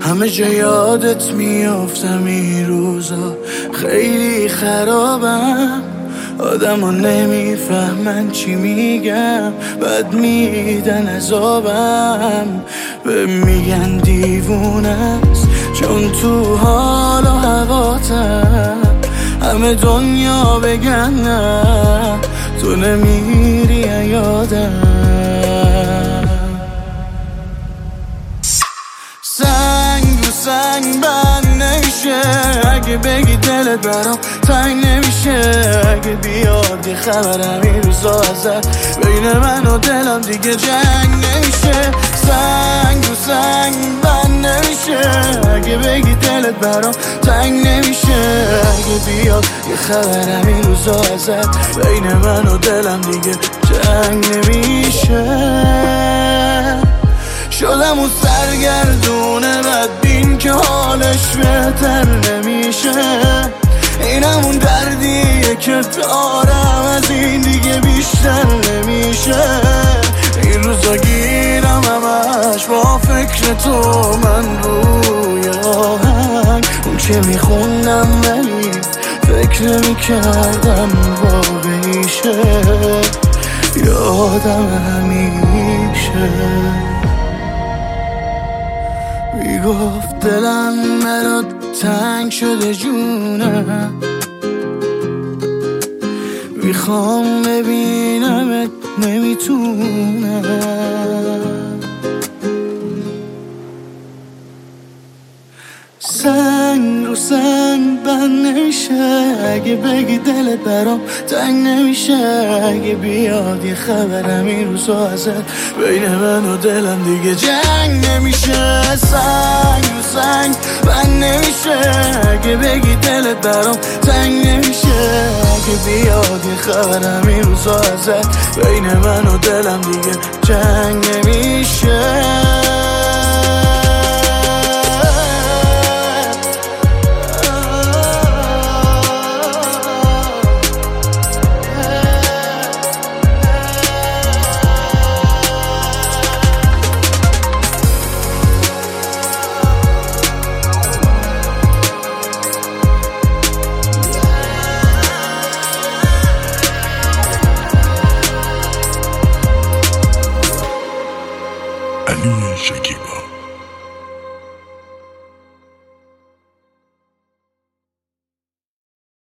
همه جا یادت میافتم این روزا، خیلی خرابم. آدما نمیفهمن چی میگم، بد میدن عذابم. به میگن دیوونه است چون تو حال و هواتم. همه دنیا بگن نه تو نمیری یادم. سنگ رو سنگ بند نمیشه، اگه بگی دلت برام تنگ نمیشه. اگه بیاد یه خبر همین روزا ازت، بین من و دلم دیگه جنگ نمیشه. سنگ رو سنگ بند نمیشه، اگه بگی دلت برام تنگ نمیشه. اگه بیاد یه خبر همین روزا ازت، بین من و دلم دیگه جنگ نمیشه. شدم اون سرگردونه بدبین که حالش بهتر نمیشه. اینم اون دردیه که دارم، از این دیگه بیشتر نمیشه. این روزا گیرم همش با فکر تو، من روی آهنگ اون که میخوندم ولی فکر نمیکردم واقعیشه. یادم همیشه میگفت دلم برات تنگ شده جونم، میخوام ببینمت نمیتونم. سنگ رو سنگ بند نمیشه، اگه بگی دلت برام تنگ نمیشه. اگه بیاد یه خبر همین روزا ازت، بین من و دلم دیگه جنگ نمیشه. سنگ رو سنگ بند نمیشه، اگه بگی دلت برام تنگ نمیشه. اگه بیاد یه خبر همین روزا ازت، بین من و دلم دیگه جنگ نمیشه. علی شکیبا.